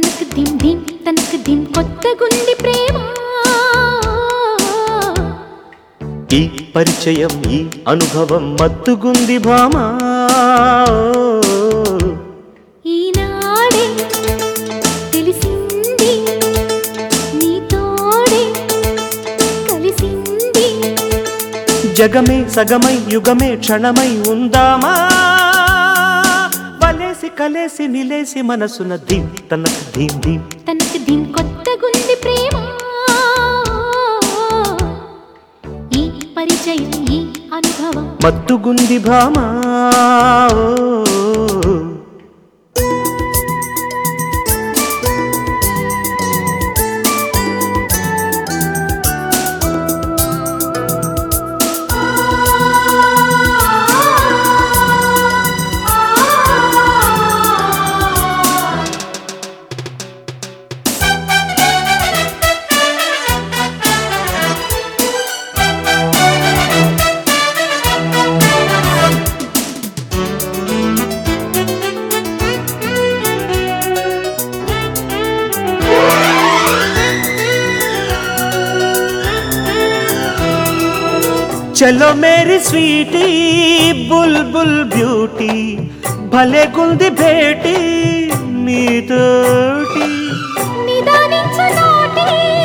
తనకు దిం దిం తనకు దిం కొత్తగుంది ప్రేమ ఈ పరిచయం ఈ అనుభవం మత్తుగుంది భామా ఈనాడే తెలిసింది నీతోడే కలిసింది జగమే సగమై యుగమే క్షణమై ఉందామా వలేసి కలేసి నిలేసి మనసున ధీం తనకు ధీం ధీం తనకు దిం కొత్తగుంది ప్రేమ ఈ పరిచయం ఈ అనుభవం మత్తుగుంది భామా चलो मेरी स्वीटी बुलबुल ब्यूटी भले गुंदी भेटी नीतोटी నిదానించు నోటి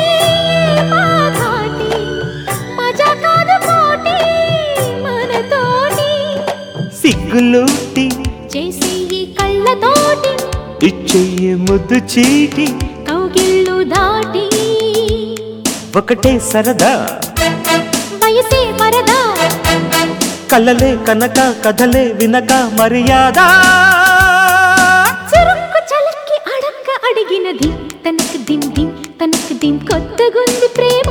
మాఘాటి మజా కాదు పోటీ మనతోటి సిగ్గులూటి చేసే ఈ కళ్ళతోటి ఇచ్చేయి ముద్దు చీటి కౌగిళ్ళు దాటి ఒకటే సరదా వయసే వరదా కలలే కనక కథలే వినక మర్యాద చురుక్కు చలక్కి అడక్క అడిగినది తనకు దిం దిం తనకు దిం కొత్తగుంది ప్రేమ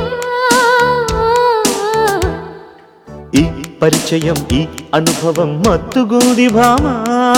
ఈ పరిచయం ఈ అనుభవం మత్తుగుంది భామా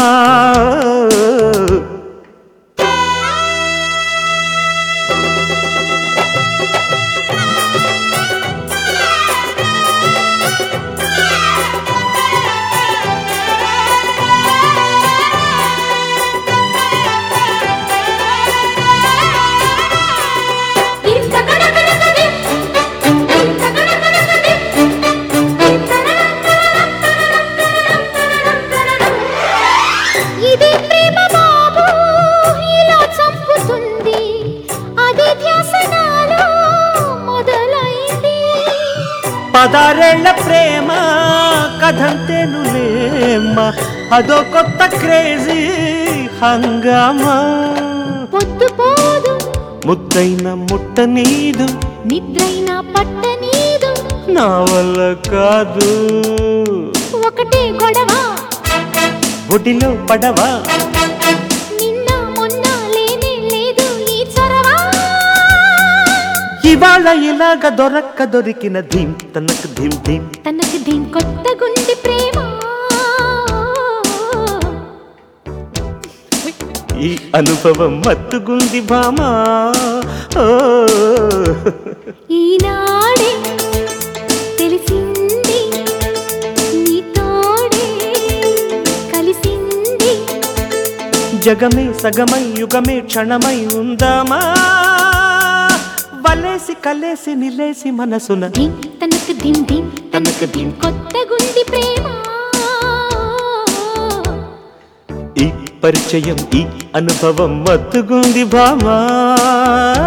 ఇది ప్రేమ బాబు ఇలా చంపుతుంది అది ధ్యాసనాలో మొదలైంది పదారేళ్ల ప్రేమ కథంతేనులేమ్మ అదో కొత్త క్రేజీ హంగామా పొద్దు పోదు ముద్దైన ముట్ట నీదు నిద్రైన పట్ట నీదు నా వల్ల కాదు ఒకటే గొడవ ఒడిలో పడవా నిన్న మొన్న లేనే లేదు ఈ చొరవ ఇవాళ ఇలాగ దొరికిన ధీం తనకు ధీం ధీం తనకు దిం కొత్తగుంది ప్రేమ ఈ అనుభవం మత్తుగుంది భామా ఈనాడే తెలిసింది నీతోడే కలిసింది జగమే సగమై యుగమే క్షణమై ఉందామా వలేసి కలేసి నిలేసి మనసున దిం తనకు దిం దిం తనకు దిం కొత్తగుంది ప్రేమ ఈ పరిచయం ఈ అనుభవం మత్తుగుంది భామా